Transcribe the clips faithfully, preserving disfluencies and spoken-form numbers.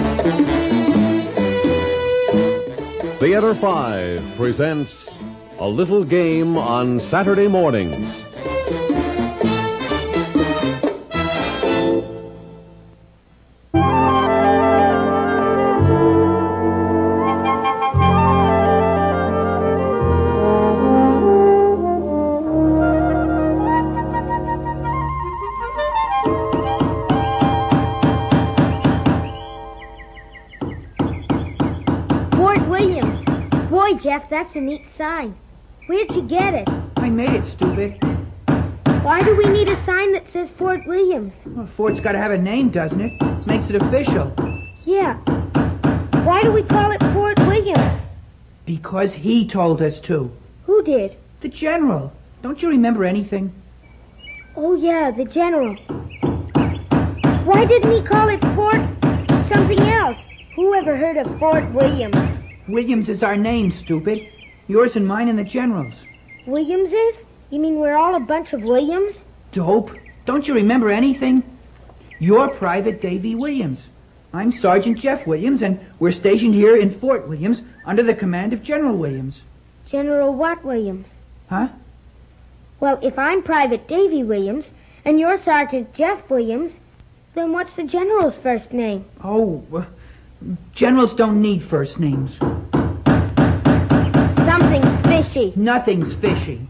Theater five presents A Little Game on Saturday Mornings. Jeff, that's a neat sign. Where'd you get it? I made it, stupid. Why do we need a sign that says Fort Williams? Well, Fort's got to have a name, doesn't it? Makes it official. Yeah. Why do we call it Fort Williams? Because he told us to. Who did? The general. Don't you remember anything? Oh, yeah, the general. Why didn't he call it Fort something else? Who ever heard of Fort Williams? Williams is our name, stupid. Yours and mine and the general's. Williams is? You mean we're all a bunch of Williams? Dope. Don't you remember anything? You're Private Davy Williams. I'm Sergeant Jeff Williams, and we're stationed here in Fort Williams under the command of General Williams. General what Williams? Huh? Well, if I'm Private Davy Williams and you're Sergeant Jeff Williams, then what's the general's first name? Oh, uh, generals don't need first names. Something's fishy. Nothing's fishy.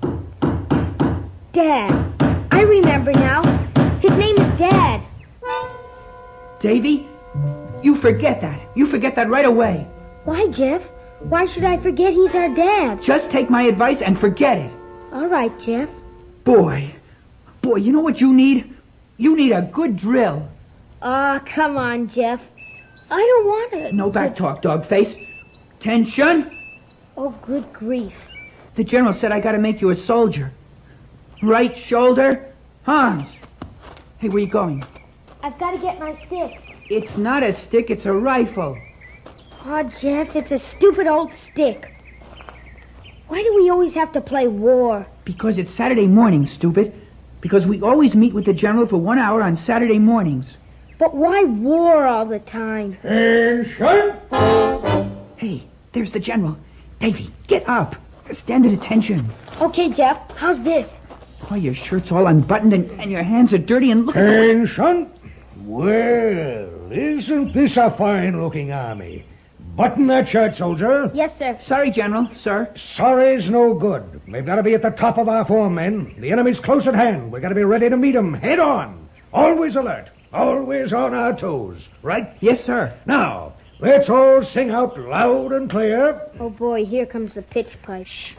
Dad. I remember now. His name is Dad. Davy, you forget that. You forget that right away. Why, Jeff? Why should I forget he's our dad? Just take my advice and forget it. All right, Jeff. Boy, boy, you know what you need? You need a good drill. Aw, oh, come on, Jeff. I don't want it. No back talk, dog face. Tension. Oh, good grief. The general said I gotta make you a soldier. Right shoulder. Hans. Hey, where you going? I've got to get my stick. It's not a stick, it's a rifle. Oh, Jeff, it's a stupid old stick. Why do we always have to play war? Because it's Saturday morning, stupid. Because we always meet with the general for one hour on Saturday mornings. But why war all the time? Attention! Hey, there's the general. Davy, get up. Stand at attention. Okay, Jeff, how's this? Oh, your shirt's all unbuttoned and, and your hands are dirty and look at the... Attention! Well, isn't this a fine-looking army? Button that shirt, soldier. Yes, sir. Sorry, General, sir. Sorry's no good. We've got to be at the top of our form, men. The enemy's close at hand. We've got to be ready to meet him head on. Always alert. Always on our toes. Right? Yes, sir. Now, let's all sing out loud and clear. Oh, boy, here comes the pitch pipe. Shh.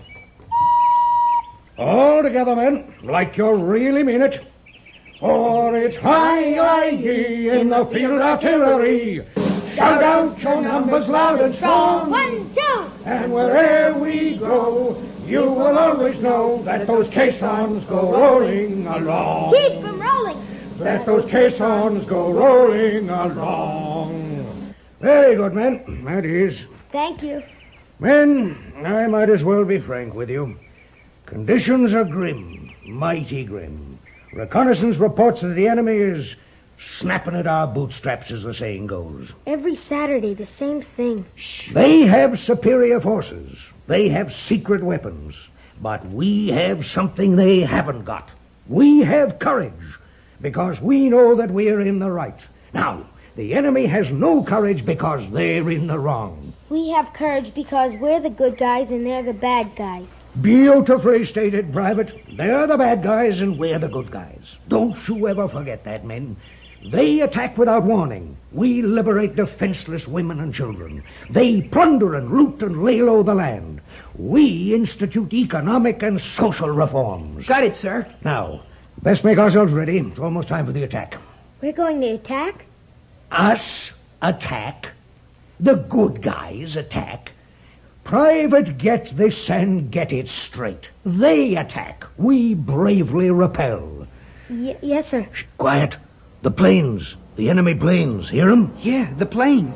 All together, men, like you really mean it. For it's hi-yi-yi in the field artillery. Shout out your numbers loud and strong. One, two. And wherever we go, you will always know that those caissons go rolling along. Keep them rolling. That those caissons go rolling along. Very good, men. That is. Thank you. Men, I might as well be frank with you. Conditions are grim, mighty grim. Reconnaissance reports that the enemy is snapping at our bootstraps, as the saying goes. Every Saturday, the same thing. They have superior forces. They have secret weapons. But we have something they haven't got. We have courage, because we know that we're in the right. Now, the enemy has no courage because they're in the wrong. We have courage because we're the good guys and they're the bad guys. Beautifully stated, Private. They're the bad guys and we're the good guys. Don't you ever forget that, men. They attack without warning. We liberate defenseless women and children. They plunder and loot and lay low the land. We institute economic and social reforms. Got it, sir. Now, best make ourselves ready. It's almost time for the attack. We're going to attack? Us attack? The good guys attack? Private, get this and get it straight. They attack. We bravely repel. Y- yes, sir. Shh, quiet. The planes. The enemy planes. Hear them? Yeah, the planes.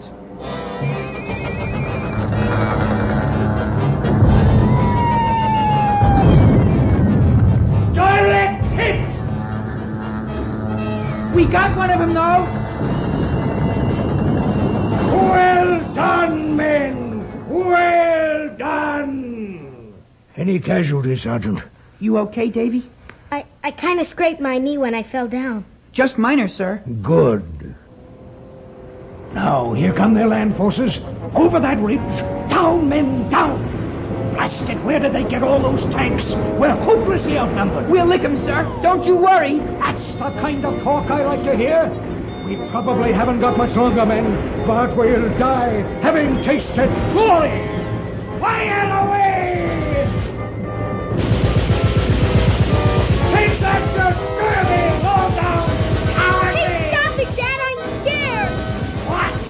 Direct hit! We got one of them, though. Well done, men! Well done! Any casualties, Sergeant? You okay, Davy? I, I kind of scraped my knee when I fell down. Just minor, sir. Good. Now, here come their land forces. Over that ridge. Down, men, down! Blast it, where did they get all those tanks? We're hopelessly outnumbered. We'll lick 'em, sir. Don't you worry. That's the kind of talk I like to hear. We probably haven't got much longer, men, but we'll die having tasted glory. Fire away! Take that, you scurvy, low down cowardly! Hey, stop it, Dad! I'm scared! What?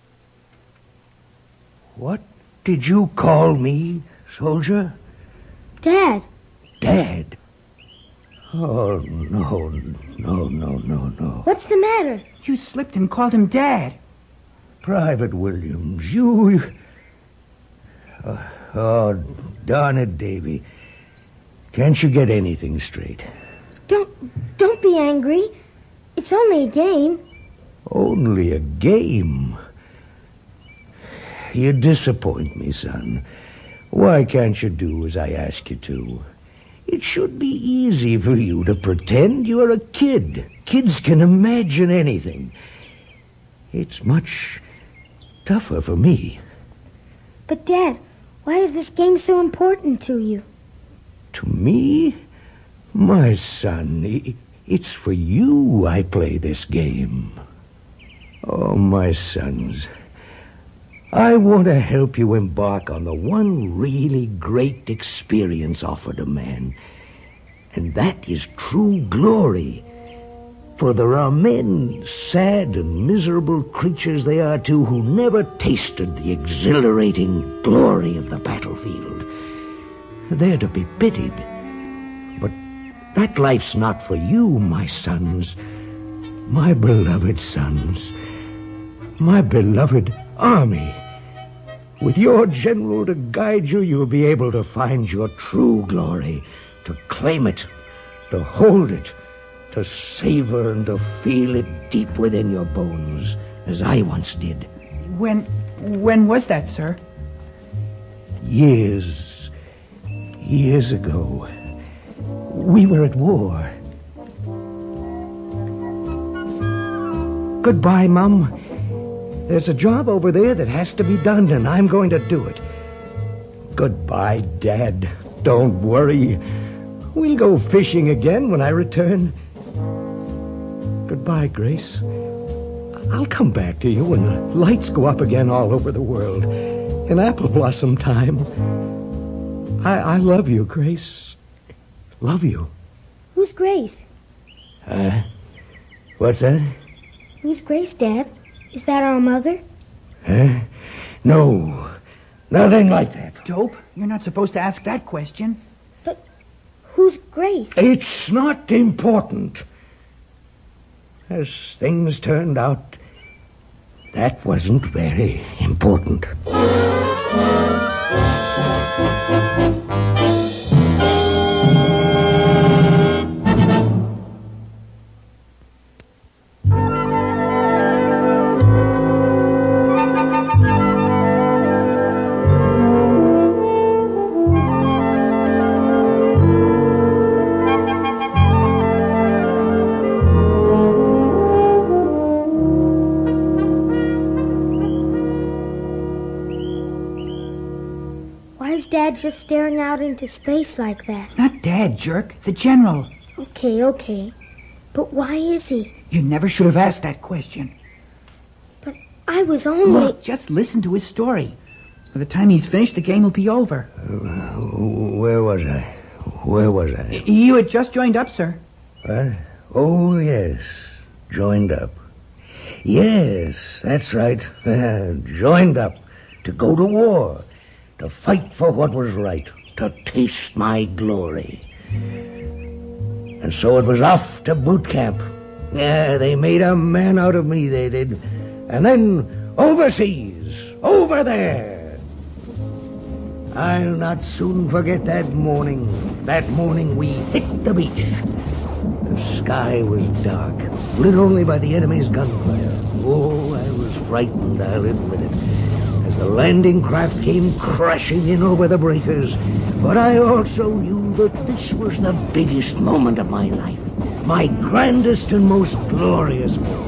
What did you call me, soldier? Dad. Dad? Oh, no, no, no, no, no. What's the matter? You slipped and called him Dad. Private Williams, you... Uh, oh, darn it, Davy. Can't you get anything straight? Don't, don't be angry. It's only a game. Only a game? You disappoint me, son. Why can't you do as I ask you to? It should be easy for you to pretend you're a kid. Kids can imagine anything. It's much tougher for me. But, Dad, why is this game so important to you? To me? My son, i- it's for you I play this game. Oh, my sons, I want to help you embark on the one really great experience offered a man. And that is true glory. For there are men, sad and miserable creatures they are too, who never tasted the exhilarating glory of the battlefield. They're to be pitied. But that life's not for you, my sons. My beloved sons. My beloved army. With your general to guide you, you'll be able to find your true glory, to claim it, to hold it, to savor and to feel it deep within your bones, as I once did. When, when was that, sir? Years, years ago. We were at war. Goodbye, Mum. There's a job over there that has to be done, and I'm going to do it. Goodbye, Dad. Don't worry. We'll go fishing again when I return. Goodbye, Grace. I'll come back to you when the lights go up again all over the world. In apple blossom time. I, I love you, Grace. Love you. Who's Grace? Uh, what's that? Who's Grace, Dad? Is that our mother? Huh? No. Nothing like that. Dope, you're not supposed to ask that question. But who's Grace? It's not important. As things turned out, that wasn't very important. Dad just staring out into space like that? Not Dad, jerk. The General. Okay, okay. But why is he? You never should have asked that question. But I was only... Look, just listen to his story. By the time he's finished, the game will be over. Uh, where was I? Where was I? You had just joined up, sir. What? Oh, yes. Joined up. Yes, that's right. Joined up. To go to war. To fight for what was right. To taste my glory. And so it was off to boot camp. Yeah, they made a man out of me, they did. And then overseas. Over there. I'll not soon forget that morning. That morning we hit the beach. The sky was dark, lit only by the enemy's gunfire. Oh, I was frightened, I'll admit it, as the landing craft came crashing in over the breakers. But I also knew that this was the biggest moment of my life, my grandest and most glorious moment.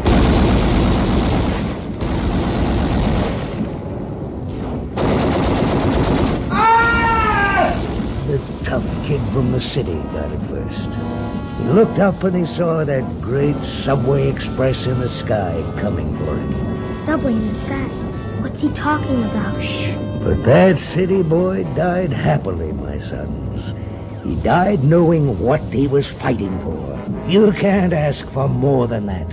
The tough kid from the city got it first. He looked up and he saw that great subway express in the sky coming for him. Subway in the sky? What's he talking about? Shh. But that city boy died happily, my sons. He died knowing what he was fighting for. You can't ask for more than that.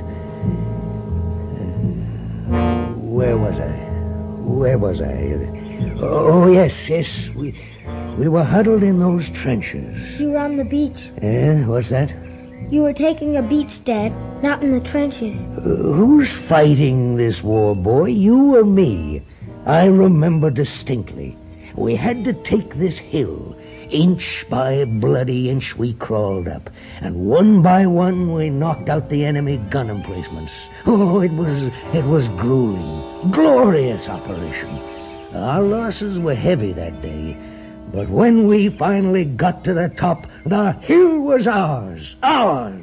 Uh, where was I? Where was I? Oh, yes, yes. We... We were huddled in those trenches. You were on the beach. Eh? What's that? You were taking a beach, Dad, not in the trenches. Uh, who's fighting this war, boy? You or me? I remember distinctly. We had to take this hill. Inch by bloody inch we crawled up. And one by one we knocked out the enemy gun emplacements. Oh, it was, it was grueling. Glorious operation. Our losses were heavy that day. But when we finally got to the top, the hill was ours. Ours.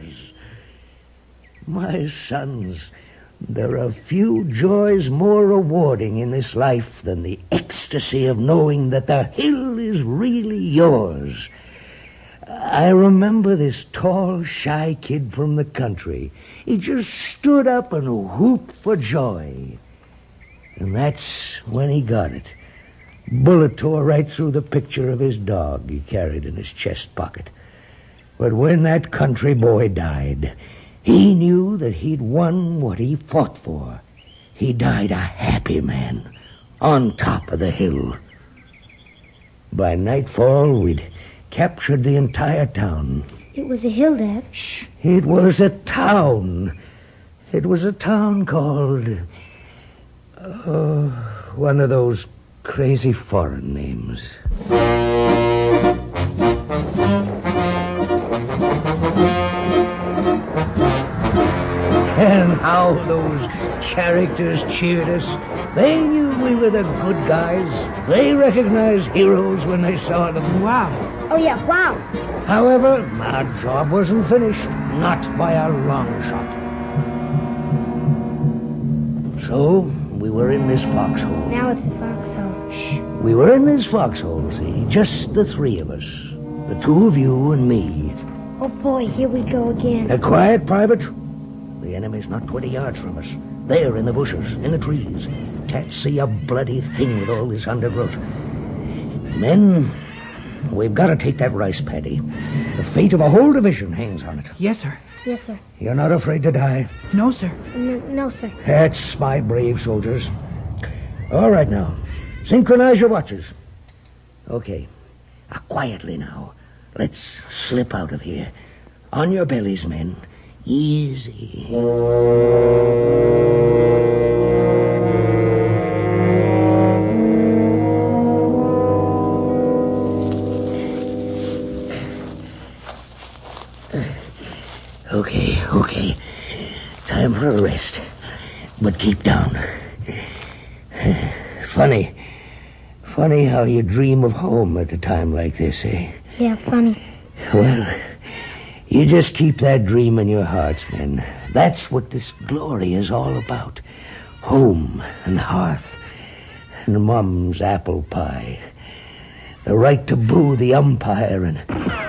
My sons, there are few joys more rewarding in this life than the ecstasy of knowing that the hill is really yours. I remember this tall, shy kid from the country. He just stood up and whooped for joy. And that's when he got it. Bullet tore right through the picture of his dog he carried in his chest pocket. But when that country boy died, he knew that he'd won what he fought for. He died a happy man on top of the hill. By nightfall, we'd captured the entire town. It was a hill, Dad. Shh. It was a town. It was a town called... Oh, one of those crazy foreign names. And how those characters cheered us. They knew we were the good guys. They recognized heroes when they saw them. Wow. Oh, yeah, wow. However, our job wasn't finished. Not by a long shot. So, we were in this foxhole. Now it's a foxhole. Shh. We were in this foxhole, see? Just the three of us. The two of you and me. Oh, boy, here we go again. Uh, quiet, Private. The enemy's not twenty yards from us. There in the bushes, in the trees. Can't see a bloody thing with all this undergrowth. Men, we've got to take that rice paddy. The fate of a whole division hangs on it. Yes, sir. Yes, sir. You're not afraid to die? No, sir. No, no, sir. That's my brave soldiers. All right, now. Synchronize your watches. Okay. Now, quietly now. Let's slip out of here. On your bellies, men. Easy. Okay, okay. Time for a rest. But keep down. Funny. Funny how you dream of home at a time like this, eh? Yeah, funny. Well, you just keep that dream in your hearts, men. That's what this glory is all about. Home and hearth and Mom's apple pie. The right to boo the umpire and...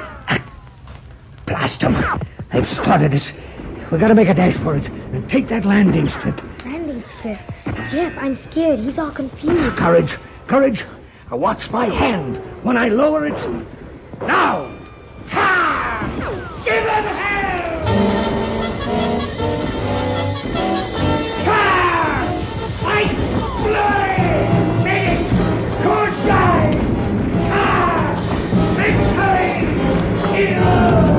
Blast them. They've spotted us. We've got to make a dash for it and take that landing strip. Landing strip? Jeff, I'm scared. He's all confused. Courage. Courage. Watch my hand when I lower it. Now! Ha! Give it hell! Ha! Fight! Glory! Make it! Good side! Ha! Victory! Heroes!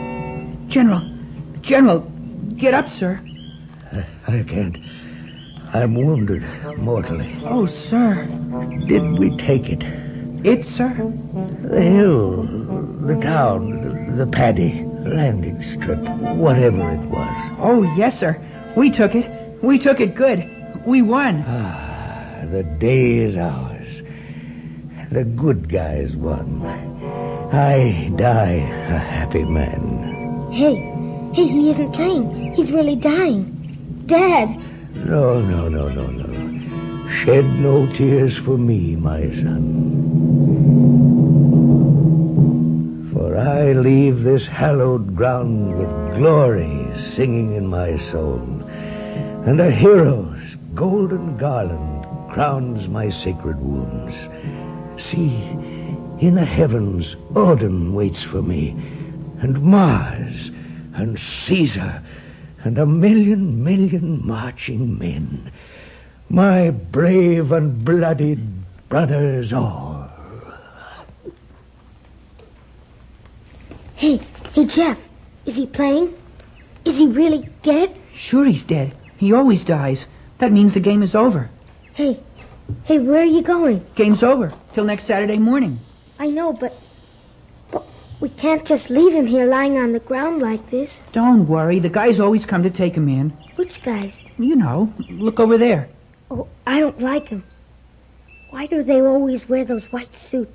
General, General, get up, sir. I, I can't. I'm wounded mortally. Oh, sir. Did we take it? It, sir? The hill, the town, the, the paddy, landing strip, whatever it was. Oh, yes, sir. We took it. We took it good. We won. Ah, the day is ours. The good guys won. I die a happy man. Hey, hey, he isn't playing. He's really dying. Dad. No, no, no, no, no. Shed no tears for me, my son. For I leave this hallowed ground with glory singing in my soul, and a hero's golden garland crowns my sacred wounds. See, in the heavens Odin waits for me, and Mars, and Caesar, and a million, million marching men. My brave and bloodied brothers all. Hey, hey, Jeff. Is he playing? Is he really dead? Sure he's dead. He always dies. That means the game is over. Hey, hey, where are you going? Game's over. Till next Saturday morning. I know, but... But we can't just leave him here lying on the ground like this. Don't worry. The guys always come to take him in. Which guys? You know. Look over there. Oh, I don't like them. Why do they always wear those white suits?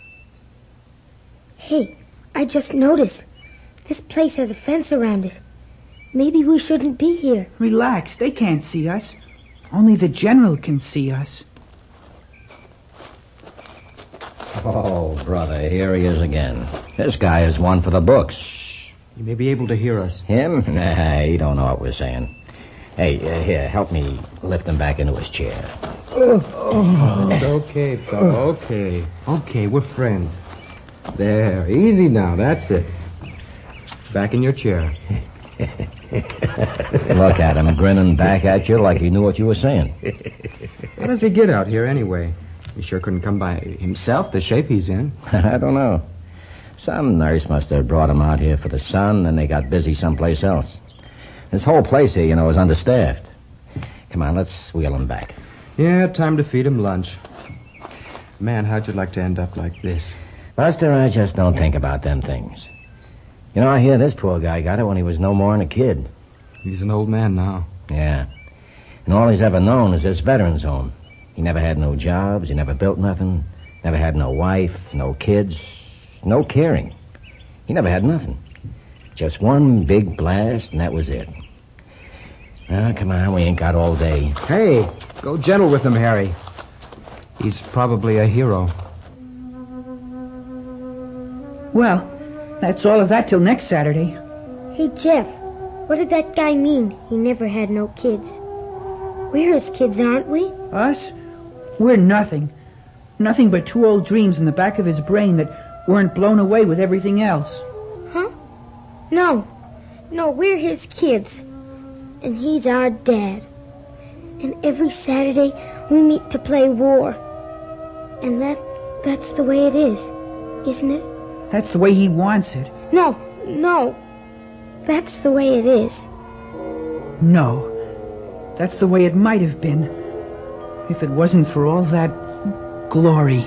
Hey, I just noticed. This place has a fence around it. Maybe we shouldn't be here. Relax. They can't see us. Only the general can see us. Oh, brother, here he is again. This guy is one for the books. You may be able to hear us. Him? Nah, he don't know what we're saying. Hey, uh, here, help me lift him back into his chair. Oh, it's okay, fellow. Okay. Okay, we're friends. There, easy now. That's it. Back in your chair. Look at him, grinning back at you like he knew what you were saying. How does he get out here anyway? He sure couldn't come by himself, the shape he's in. I don't know. Some nurse must have brought him out here for the sun, and they got busy someplace else. This whole place here, you know, is understaffed. Come on, let's wheel him back. Yeah, time to feed him lunch. Man, how'd you like to end up like this? Buster, I just don't think about them things. You know, I hear this poor guy got it when he was no more than a kid. He's an old man now. Yeah. And all he's ever known is this veterans home. He never had no jobs, he never built nothing, never had no wife, no kids, no caring. He never had nothing. Just one big blast, and that was it. Now, come on, we ain't got all day. Hey, go gentle with him, Harry. He's probably a hero. Well, that's all of that till next Saturday. Hey, Jeff, what did that guy mean? He never had no kids. We're his kids, aren't we? Us? We're nothing. Nothing but two old dreams in the back of his brain that weren't blown away with everything else. Huh? No. No, we're his kids. And he's our dad. And every Saturday we meet to play war. And that that's the way it is, isn't it? That's the way he wants it. No, no. That's the way it is. No. That's the way it might have been if it wasn't for all that glory.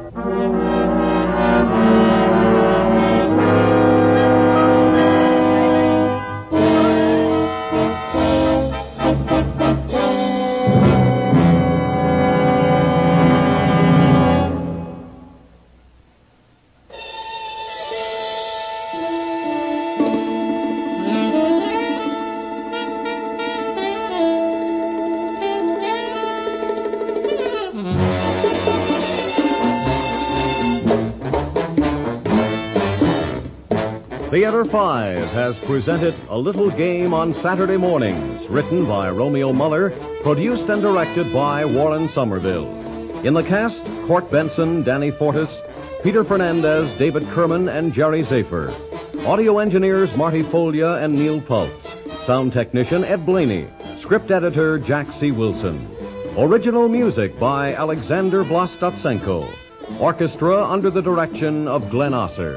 Theater five has presented A Little Game on Saturday Mornings, written by Romeo Muller, produced and directed by Warren Somerville. In the cast, Court Benson, Danny Fortis, Peter Fernandez, David Kerman, and Jerry Zafer. Audio engineers Marty Folia and Neil Pultz. Sound technician Ed Blaney. Script editor Jack C. Wilson. Original music by Alexander Vlastotsenko. Orchestra under the direction of Glenn Osser.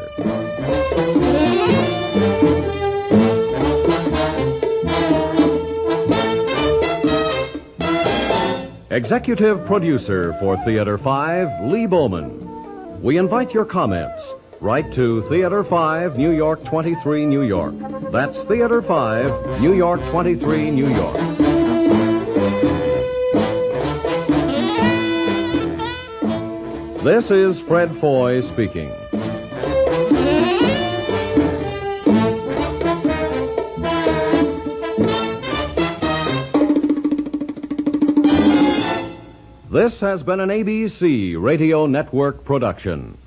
Executive producer for Theater five, Lee Bowman. We invite your comments. Write to Theater five, New York twenty-three, New York. That's Theater five, New York twenty-three, New York. This is Fred Foy speaking. This has been an A B C Radio Network production.